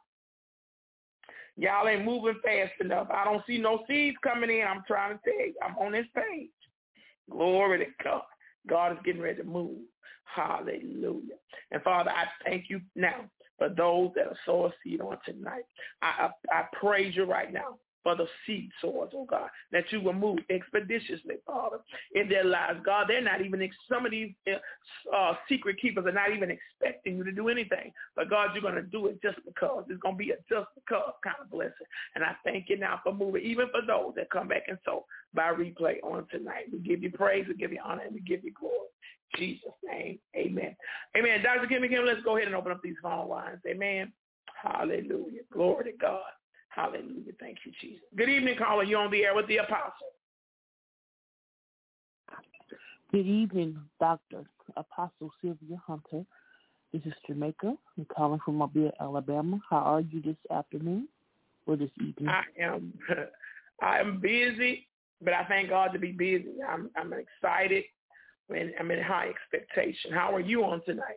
Y'all ain't moving fast enough. I don't see no seeds coming in. I'm trying to tell you. I'm on this page. Glory to God. God is getting ready to move. Hallelujah. And Father, I thank you now for those that are sow a seed on tonight. I praise you right now for the seed sowers, oh God, that you will move expeditiously, Father, in their lives. God, they're not even, some of these secret keepers are not even expecting you to do anything. But God, you're going to do it just because. It's going to be a just because kind of blessing. And I thank you now for moving, even for those that come back and sow by replay on tonight. We give you praise, we give you honor, and we give you glory. In Jesus' name, amen. Amen. Dr. Kimmy Kim, let's go ahead and open up these phone lines. Amen. Hallelujah. Glory to God. Hallelujah. Thank you, Jesus. Good evening, caller. You're on the air with the Apostle. Good evening, Dr. Apostle Sylvia Hunter. This is Jamaica. I'm calling from Mobile, Alabama. How are you this afternoon or this evening? I am busy, but I thank God to be busy. I'm excited and I'm in high expectation. How are you on tonight?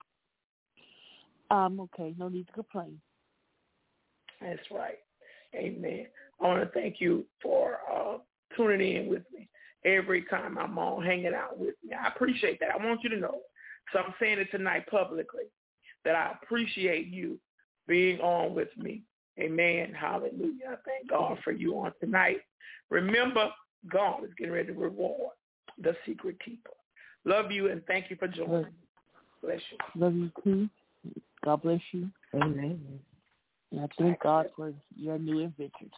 Okay. No need to complain. That's right. Amen. I want to thank you for tuning in with me every time I'm on, hanging out with me. I appreciate that. I want you to know. So I'm saying it tonight publicly, that I appreciate you being on with me. Amen. Hallelujah. I thank God for you on tonight. Remember, God is getting ready to reward the secret keeper. Love you and thank you for joining. Bless you. Love you too. God bless you. Amen. And I thank God for your new adventures.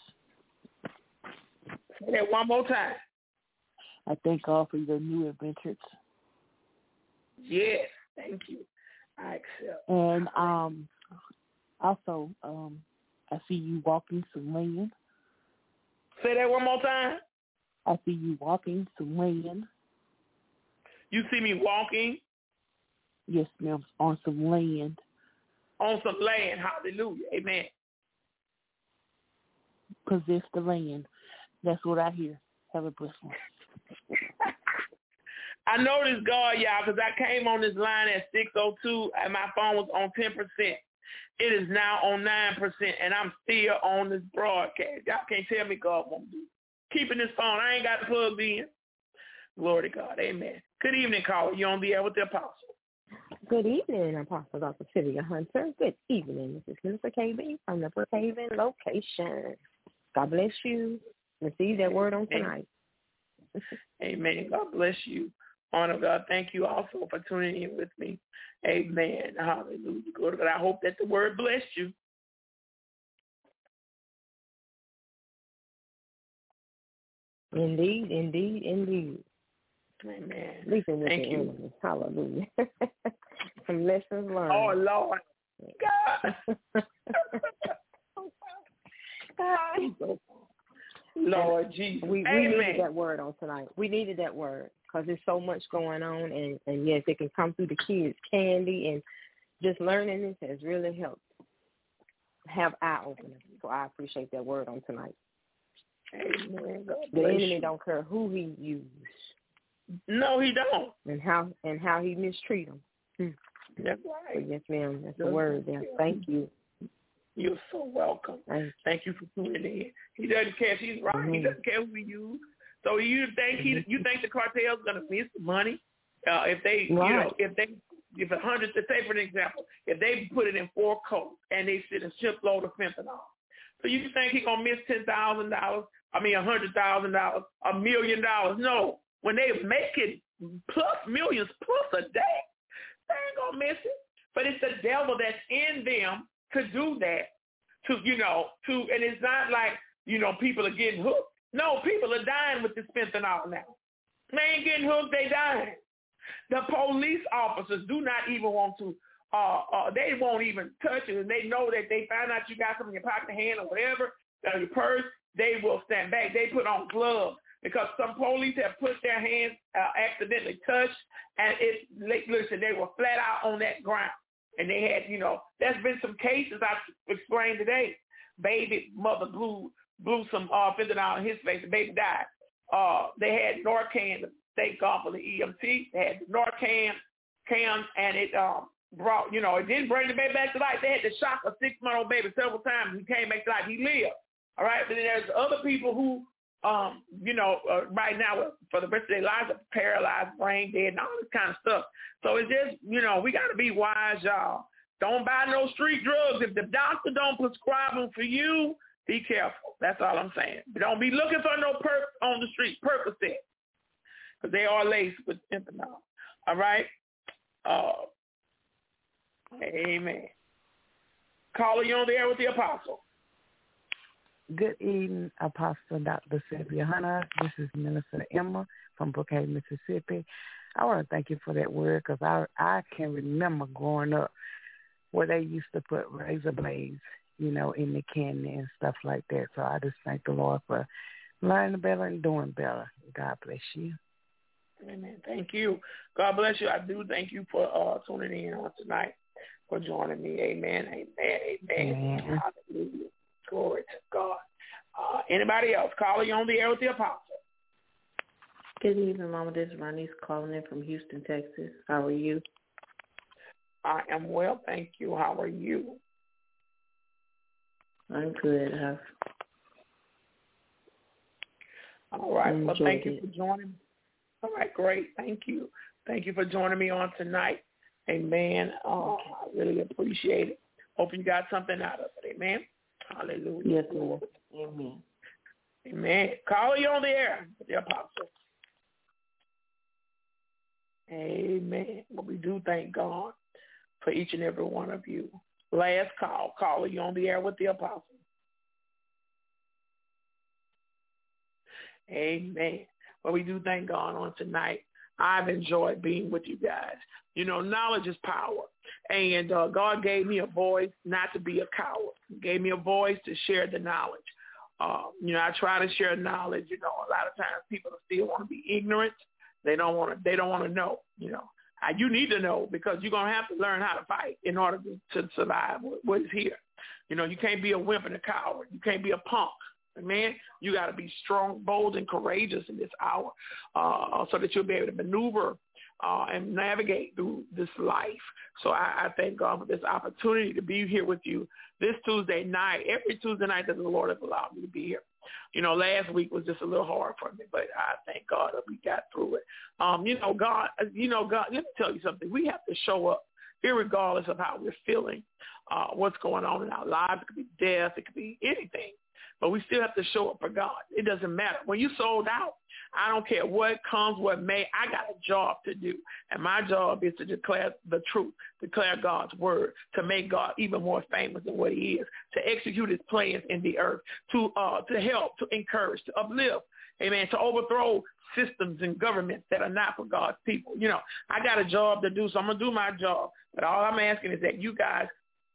Say that one more time. I thank God for your new adventures. Yes, thank you. I accept. And also, I see you walking some land. Say that one more time. I see you walking some land. You see me walking? Yes, ma'am, on some land. On some land. Hallelujah. Amen. Possess the land. That's what I hear. Have a blessed one. I noticed God, y'all, because I came on this line at 6:02 and my phone was on 10%. It is now on 9%, and I'm still on this broadcast. Y'all can't tell me God won't do it. Keeping this phone. I ain't got it plugged in. Glory to God. Amen. Good evening, caller. You on the air with the Apostle. Good evening, Apostle Dr. Sylvia Hunter. Good evening. This is Minister KB from the Brookhaven location. God bless you. Receive that word on tonight. Amen. God bless you. Honor God. Thank you also for tuning in with me. Amen. Hallelujah. Glory to God. I hope that the word blessed you. Indeed, indeed, indeed. Amen. Leaping with Thank the you. enemy. Hallelujah. Some lessons learned. Oh, Lord. God. Lord Jesus. We needed that word on tonight. We needed that word because there's so much going on. And yes, it can come through the kids' candy. And just learning this has really helped have eye-openers. So I appreciate that word on tonight. Amen. The enemy don't care who he uses. No, he don't. And how he mistreat them. That's right. So yes, ma'am. That's the word there. Thank you. You're so welcome. Thank you for tuning in. He doesn't care. She's right. Mm-hmm. He doesn't care who we use. So you think the cartel's gonna miss the money if they if 100, to say for an example, if they put it in 4 coats and they sit a shipload of fentanyl, so you think he's gonna miss $10,000? I mean $100,000, $1 million? No. When they make it plus millions plus a day, they ain't gonna miss it. But it's the devil that's in them to do that, and it's not like, people are getting hooked. No, people are dying with this fentanyl now. They ain't getting hooked, they dying. The police officers do not even want to, they won't even touch it, and they know that they find out you got something in your pocket, hand, or whatever, your purse, they will stand back. They put on gloves because some police have put their hands accidentally touched, and they were flat out on that ground. And they had, there's been some cases I explained today. Baby mother blew some fentanyl in his face. The baby died. They had Narcan, the state called for the EMT. They had Narcan cans, and it brought, it didn't bring the baby back to life. They had to shock a 6-month-old baby several times. He came back to life. He lived. All right. But then there's other people who, right now for the rest of their lives are paralyzed, brain dead, and all this kind of stuff. So it's just, we got to be wise, y'all. Don't buy no street drugs. If the doctor don't prescribe them for you, be careful. That's all I'm saying. But don't be looking for no perk on the street, Percocet, because they are laced with fentanyl. All right? Amen. Caller, you on the air with the Apostle. Good evening, Apostle Dr. Sylvia Hunter. This is Minister Emma from Brookhaven, Mississippi. I want to thank you for that word because I can remember growing up where they used to put razor blades, in the candy and stuff like that. So I just thank the Lord for learning better and doing better. God bless you. Amen. Thank you. God bless you. I do thank you for tuning in on tonight, for joining me. Amen. Amen. Amen. Hallelujah. Glory to God. Anybody else? Caller, you on the air with the Apostle. Good evening, Mama. This is Ronnie calling in from Houston, Texas. How are you? I am well, thank you. How are you? I'm good. All right. Well, thank you for joining me. All right, great. Thank you. Thank you for joining me on tonight. Amen. I really appreciate it. Hope you got something out of it. Amen. Hallelujah. Yes, Lord. Amen. Amen. Caller, you on the air with the Apostle. Amen. Well, we do thank God for each and every one of you. Last call. Caller, you on the air with the Apostle. Amen. Well, we do thank God on tonight. I've enjoyed being with you guys. Knowledge is power. And God gave me a voice not to be a coward. He gave me a voice to share the knowledge. I try to share knowledge, a lot of times people still want to be ignorant. They don't want to know, You need to know, because you're going to have to learn how to fight in order to survive what is here. You can't be a wimp and a coward. You can't be a punk. Amen. You got to be strong, bold, and courageous in this hour so that you'll be able to maneuver and navigate through this life. So I thank God for this opportunity to be here with you this Tuesday night, every Tuesday night that the Lord has allowed me to be here. Last week was just a little hard for me, but I thank God that we got through it. God, let me tell you something. We have to show up irregardless of how we're feeling, what's going on in our lives. It could be death. It could be anything. But we still have to show up for God. It doesn't matter. When you sold out, I don't care what comes, what may. I got a job to do. And my job is to declare the truth, declare God's word, to make God even more famous than what he is, to execute his plans in the earth, to help, to encourage, to uplift, amen, to overthrow systems and governments that are not for God's people. I got a job to do, so I'm going to do my job. But all I'm asking is that you guys,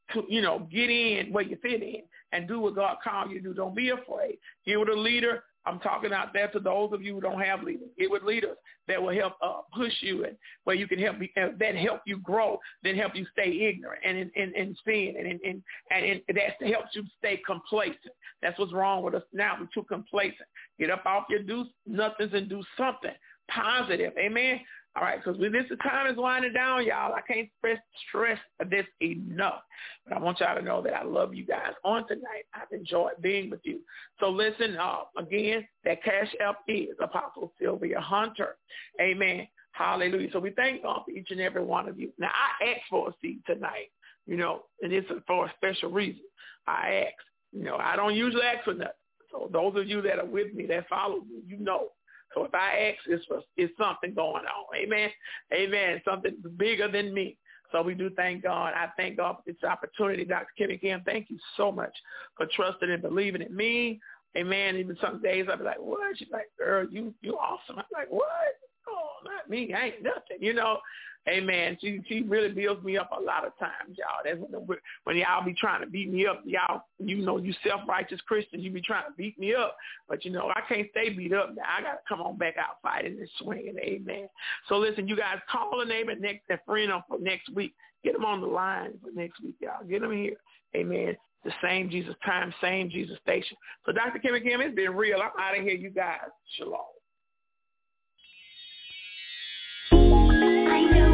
get in where you fit in and do what God called you to do. Don't be afraid. Get with a leader. I'm talking out there to those of you who don't have leaders. Get with leaders that will help push you and where you can help that help you grow, then help you stay ignorant and sin and that helps you stay complacent. That's what's wrong with us now. We're too complacent. Get up off your do nothings and do something positive. Amen. All right, because this time is winding down, y'all. I can't stress this enough. But I want y'all to know that I love you guys on tonight. I've enjoyed being with you. So listen, again, that Cash App is Apostle Sylvia Hunter. Amen. Hallelujah. So we thank God for each and every one of you. Now, I asked for a seed tonight, and it's for a special reason. I asked. I don't usually ask for nothing. So those of you that are with me, that follow me, So if I ask, it's something going on. Amen. Amen. Something bigger than me. So we do thank God. I thank God for this opportunity. Dr. Kimmy Kim, thank you so much for trusting and believing in me. Amen. Even some days I'll be like, what? She's like, girl, you awesome. I'm like, what? Oh, not me. I ain't nothing, Amen. She really builds me up a lot of times, y'all. That's when y'all be trying to beat me up. Y'all, you self-righteous Christians, you be trying to beat me up. But, I can't stay beat up now. I got to come on back out fighting and swinging. Amen. So, listen, you guys, call a neighbor and friend on for next week. Get them on the line for next week, y'all. Get them here. Amen. The same Jesus time, same Jesus station. So, Dr. Kimmy Kim, it's been real. I'm out of here, you guys. Shalom. I know